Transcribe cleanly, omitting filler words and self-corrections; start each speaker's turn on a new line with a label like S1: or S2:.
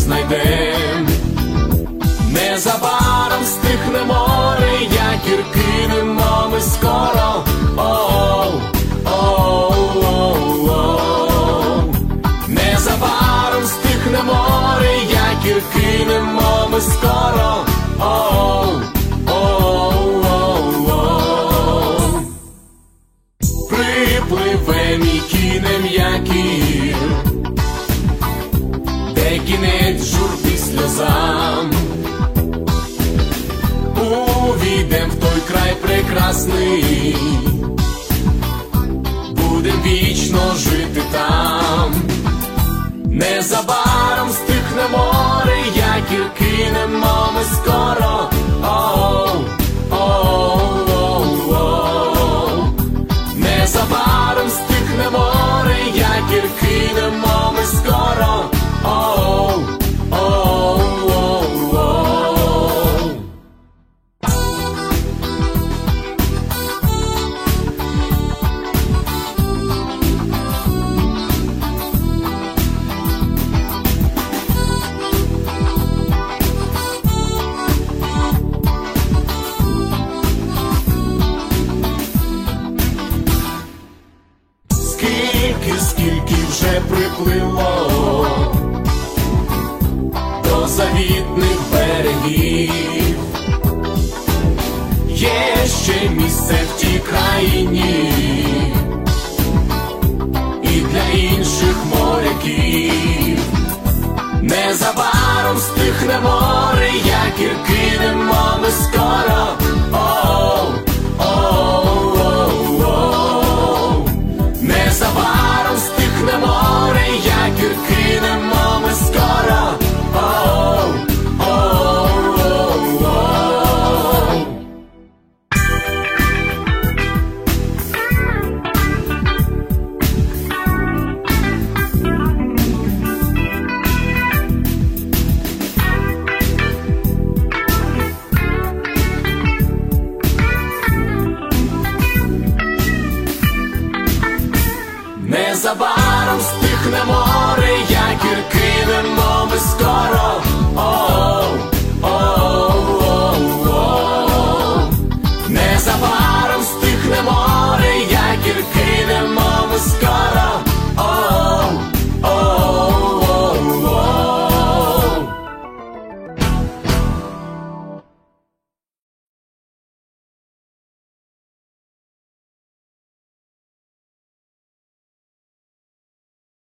S1: знайдем. Незабаром стихне море, якір кинемо ми скоро. Оу, оу, оу, оу. Незабаром стихне море, якір кинемо ми скоро. Оу, оу, оу, оу. Припливем і кинем якір, де кінець журби сльозам. Увійдем в той край прекрасний, будем вічно жити там. Незабаром стихне море, якір кинемо ми скоро. Оу, оу, оу, оу. Незабаром стихне море, якір кинемо ми скоро. Оу, оу, оу, оу. Скільки вже приплило до завітних берегів, є ще місце в тій країні і для інших моряків. Незабаром стихне море, якір кинемо ми скоро.